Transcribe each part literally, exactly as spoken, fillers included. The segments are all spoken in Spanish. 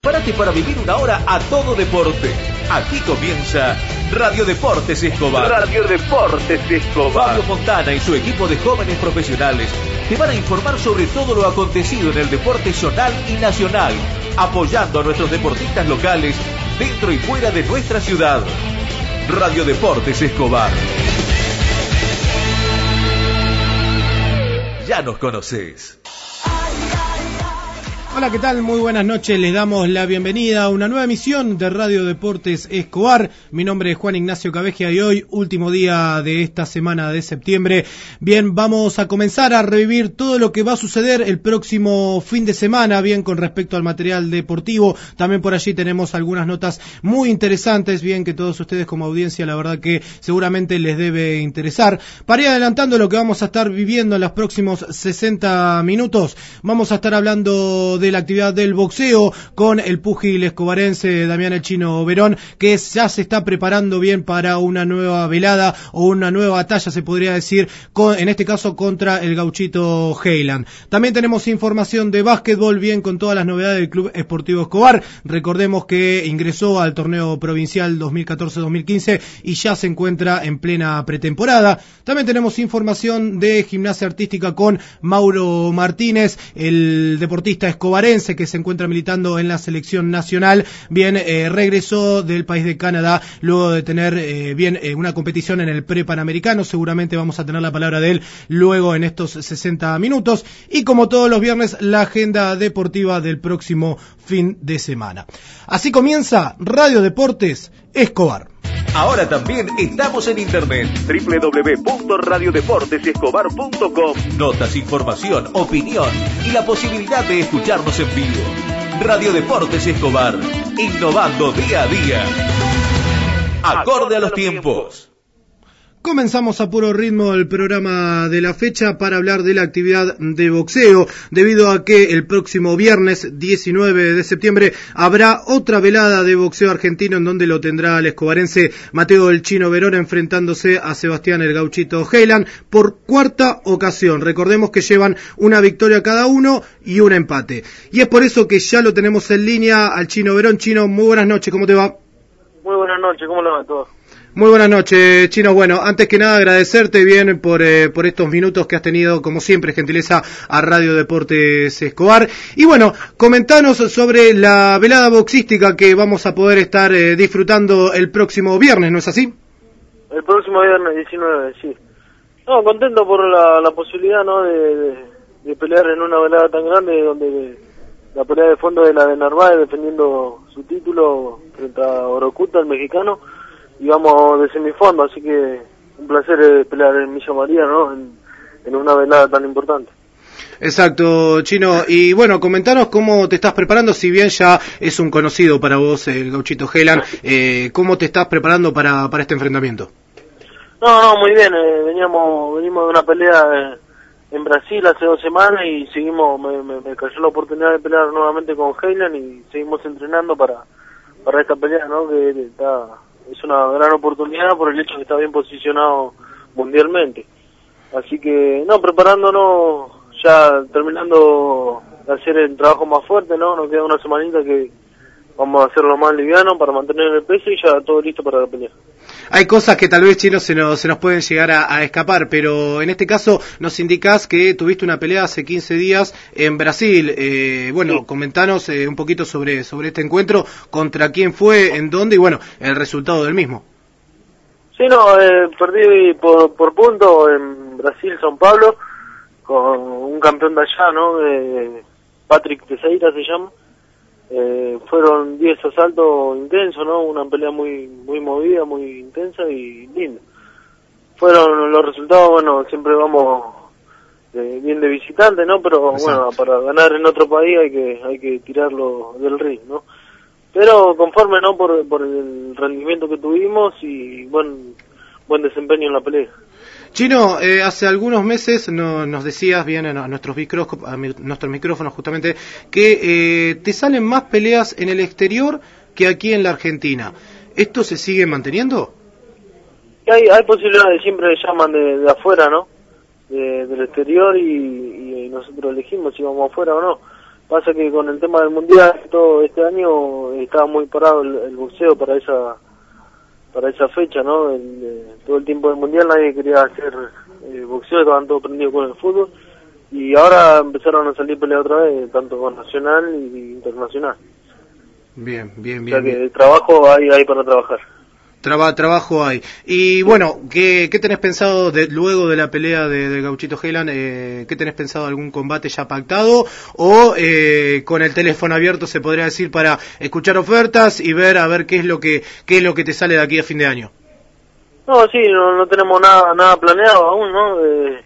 Prepárate para vivir una hora a todo deporte. Aquí comienza Radio Deportes Escobar. Radio Deportes Escobar. Fabio Fontana y su equipo de jóvenes profesionales te van a informar sobre todo lo acontecido en el deporte zonal y nacional, apoyando a nuestros deportistas locales dentro y fuera de nuestra ciudad. Radio Deportes Escobar. Ya nos conocés. Hola, ¿qué tal? Muy buenas noches, les damos la bienvenida a una nueva emisión de Radio Deportes Escobar. Mi nombre es Juan Ignacio Cabegia y hoy, último día de esta semana de septiembre. Bien, vamos a comenzar a revivir todo lo que va a suceder el próximo fin de semana, bien, con respecto al material deportivo. También por allí tenemos algunas notas muy interesantes, bien, que todos ustedes como audiencia, la verdad que seguramente les debe interesar. Para ir adelantando lo que vamos a estar viviendo en los próximos sesenta minutos, vamos a estar hablando de de la actividad del boxeo con el púgil escobarense Damián El Chino Verón, que ya se está preparando bien para una nueva velada o una nueva batalla, se podría decir, con, en este caso contra el gauchito Heiland. También tenemos información de básquetbol, bien, con todas las novedades del Club Esportivo Escobar. Recordemos que ingresó al torneo provincial dos mil catorce dos mil quince y ya se encuentra en plena pretemporada. También tenemos información de gimnasia artística con Mauro Martínez, el deportista escobar que se encuentra militando en la selección nacional. Bien, eh, regresó del país de Canadá luego de tener eh, bien eh, una competición en el pre-panamericano. Seguramente vamos a tener la palabra de él luego en estos sesenta minutos. Y como todos los viernes, la agenda deportiva del próximo fin de semana. Así comienza Radio Deportes Escobar. Ahora también estamos en internet. doble u doble u doble u punto radio deportes escobar punto com. Notas, información, opinión y la posibilidad de escucharnos en vivo. Radio Deportes Escobar, innovando día a día. Acorde a los tiempos. Comenzamos a puro ritmo el programa de la fecha para hablar de la actividad de boxeo, debido a que el próximo viernes diecinueve de septiembre habrá otra velada de boxeo argentino en donde lo tendrá el escobarense Mateo El Chino Verón enfrentándose a Sebastián el Gauchito Heiland por cuarta ocasión. Recordemos que llevan una victoria cada uno y un empate. Y es por eso que ya lo tenemos en línea al Chino Verón. Chino, muy buenas noches, ¿cómo te va? Muy buenas noches, ¿cómo le va a todos? Muy buenas noches, Chino. Bueno, antes que nada agradecerte bien por eh, por estos minutos que has tenido, como siempre, gentileza a Radio Deportes Escobar. Y bueno, comentanos sobre la velada boxística que vamos a poder estar eh, disfrutando el próximo viernes, ¿no es así? El próximo viernes diecinueve, sí. No, contento por la, la posibilidad, ¿no?, de, de, de pelear en una velada tan grande, donde la pelea de fondo de la de Narváez defendiendo su título frente a Orocuta, el mexicano. Y vamos de semifondo, así que un placer eh, pelear en Villa María, ¿no?, en, en una velada tan importante. Exacto, Chino. Y bueno, comentanos cómo te estás preparando, si bien ya es un conocido para vos el gauchito Heiland, eh, ¿cómo te estás preparando para, para este enfrentamiento? No, no, muy bien, eh, veníamos venimos de una pelea eh, en Brasil hace dos semanas y seguimos, me, me, me cayó la oportunidad de pelear nuevamente con Heiland y seguimos entrenando para, para esta pelea, ¿no?, que está... es una gran oportunidad por el hecho de que está bien posicionado mundialmente. Así que, no, preparándonos, ya terminando de hacer el trabajo más fuerte, ¿no? Nos queda una semanita que vamos a hacerlo más liviano para mantener el peso y ya todo listo para la pelea. Hay cosas que tal vez, Chino, se nos, se nos pueden llegar a, a escapar, pero en este caso nos indicás que tuviste una pelea hace quince días en Brasil. Eh, bueno, sí. Comentanos eh, un poquito sobre, sobre este encuentro, contra quién fue, en dónde y bueno, el resultado del mismo. Sí, no, eh, perdí por, por punto en Brasil, São Paulo, con un campeón de allá, ¿no? Eh, Patrick Teixeira se llama. Eh, fueron diez asaltos intensos, ¿no? Una pelea muy muy movida, muy intensa y linda. Fueron los resultados, bueno, siempre vamos de, bien de visitante, ¿no? Pero exacto, bueno, para ganar en otro país hay que hay que tirarlo del ring, ¿no? Pero conforme, ¿no? Por, por el rendimiento que tuvimos y buen buen desempeño en la pelea. Chino, eh, hace algunos meses no, nos decías bien a nuestros, micro, a nuestros micrófonos justamente que eh, te salen más peleas en el exterior que aquí en la Argentina. ¿Esto se sigue manteniendo? Hay, hay posibilidades, siempre llaman de, de afuera, ¿no? De, del exterior y, y nosotros elegimos si vamos afuera o no. Pasa que con el tema del mundial todo este año estaba muy parado el, el boxeo para esa para esa fecha, ¿no? El, eh, todo el tiempo del mundial nadie quería hacer eh, boxeo, estaban todos prendidos con el fútbol y ahora empezaron a salir peleas otra vez, tanto con nacional y internacional. Bien, bien, bien. O sea que bien. el trabajo hay, hay para trabajar. Traba, trabajo hay. Y bueno, ¿qué, qué tenés pensado de, luego de la pelea de, de Gauchito Heiland? Eh, ¿Qué tenés pensado? ¿Algún combate ya pactado? ¿O eh, con el teléfono abierto se podría decir para escuchar ofertas y ver a ver qué es lo que qué es lo que te sale de aquí a fin de año? No, sí, no, no tenemos nada nada planeado aún, ¿no? Eh,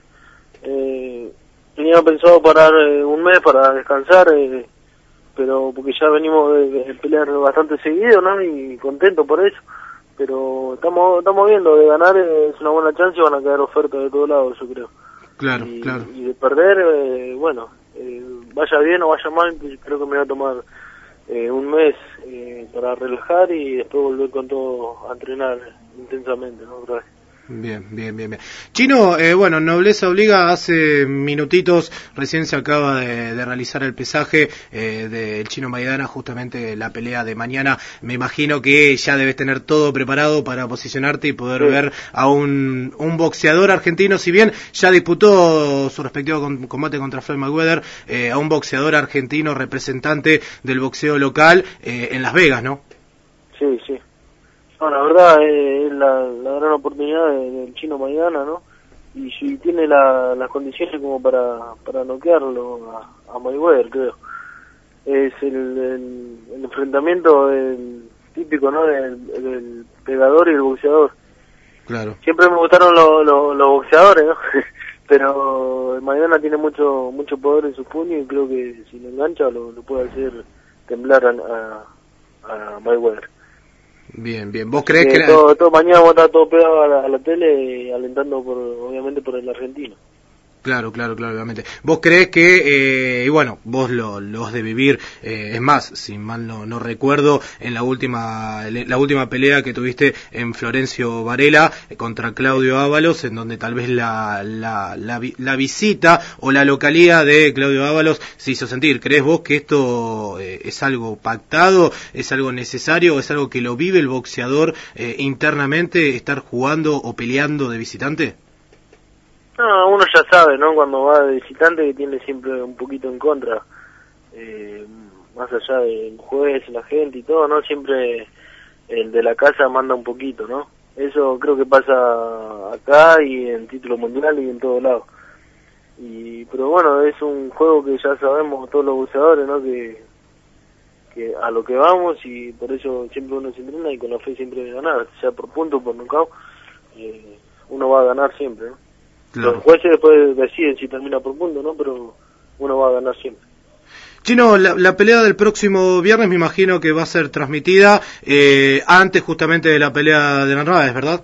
eh, tenía pensado parar eh, un mes para descansar, eh, pero porque ya venimos de, de pelear bastante seguido, ¿no? Y contento por eso. Pero estamos estamos viendo, de ganar eh, es una buena chance y van a caer ofertas de todos lados, yo creo. Claro, y, claro. Y de perder, eh, bueno, eh, vaya bien o vaya mal, creo que me va a tomar eh, un mes eh, para relajar y después volver con todo a entrenar intensamente, ¿no? Otra vez. Bien, bien, bien, bien. Chino, eh, bueno, Nobleza Obliga, hace minutitos recién se acaba de, de realizar el pesaje eh, del Chino Maidana, justamente la pelea de mañana. Me imagino que ya debes tener todo preparado para posicionarte y poder sí. ver a un, un boxeador argentino, si bien ya disputó su respectivo con, combate contra Floyd Mayweather, eh, a un boxeador argentino representante del boxeo local eh, en Las Vegas, ¿no? Sí, sí. No, la verdad eh, es la, la gran oportunidad de, del Chino Maidana, ¿no? Y si tiene la, las condiciones como para, para noquearlo a, a Mayweather, creo. Es el, el, el enfrentamiento del, típico, ¿no? Del, del pegador y el boxeador. Claro. Siempre me gustaron los lo, lo boxeadores, ¿no? Pero Maidana tiene mucho mucho poder en su puño y creo que si lo engancha lo, lo puede hacer temblar a, a, a Mayweather. Bien, bien. ¿Vos creés eh, que...? Todo, todo mañana vamos a estar todo pegado a la, a la tele, alentando por, obviamente por el argentino. Claro, claro, claro, obviamente. ¿Vos creés que, eh, y bueno, vos lo, lo has de vivir, eh, es más, si mal no, no recuerdo, en la última la última pelea que tuviste en Florencio Varela eh, contra Claudio Ábalos, en donde tal vez la, la, la, la visita o la localía de Claudio Ábalos se hizo sentir? ¿Creés vos que esto eh, es algo pactado, es algo necesario, o es algo que lo vive el boxeador eh, internamente, estar jugando o peleando de visitante? No, uno ya sabe, ¿no? Cuando va de visitante que tiene siempre un poquito en contra, eh, más allá del juez, la gente y todo, ¿no? Siempre el de la casa manda un poquito, ¿no? Eso creo que pasa acá y en título mundial y en todos lados. Y, pero bueno, es un juego que ya sabemos todos los boxeadores, ¿no? Que, que a lo que vamos y por eso siempre uno se entrena y con la fe siempre de ganar, sea por punto o por nocaut, eh, uno va a ganar siempre, ¿no? Claro. Los jueces después deciden si termina por punto, ¿no? Pero uno va a ganar siempre. Chino, la, la pelea del próximo viernes me imagino que va a ser transmitida eh, antes justamente de la pelea de Narváez, ¿verdad?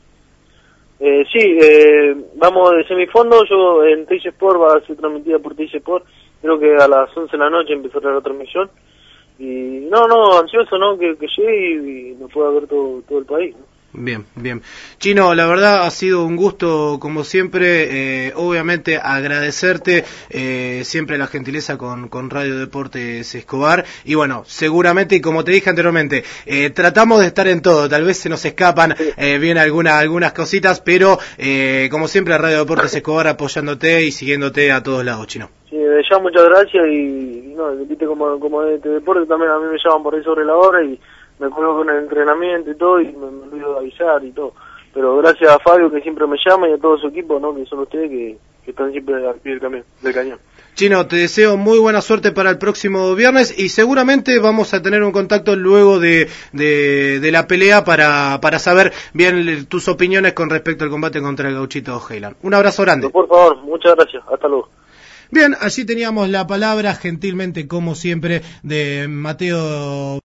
Eh, sí, eh, vamos de semifondo, yo en Teis Sport va a ser transmitida por Teis Sport, creo que a las once de la noche empezará la transmisión. Y no, no, ansioso, ¿no? Que, que llegue y, y nos pueda ver todo, todo el país, ¿no? Bien, bien. Chino, la verdad ha sido un gusto, como siempre, eh, obviamente agradecerte eh, siempre la gentileza con, con Radio Deportes Escobar, y bueno, seguramente, y como te dije anteriormente, eh, tratamos de estar en todo, tal vez se nos escapan eh, bien alguna, algunas cositas, pero eh, como siempre Radio Deportes Escobar apoyándote y siguiéndote a todos lados, Chino. Sí, ya muchas gracias, y, y no, viste como, como de este deporte también a mí me llaman por ahí sobre la hora y me acuerdo con el entrenamiento y todo, y me, me olvido de avisar y todo. Pero gracias a Fabio, que siempre me llama, y a todo su equipo, ¿no? Que son ustedes que, que están siempre al pie del, camión, del cañón. Chino, te deseo muy buena suerte para el próximo viernes, y seguramente vamos a tener un contacto luego de, de, de la pelea para, para saber bien tus opiniones con respecto al combate contra el Gauchito Heiland. Un abrazo grande. Por favor, muchas gracias. Hasta luego. Bien, allí teníamos la palabra, gentilmente como siempre, de Mateo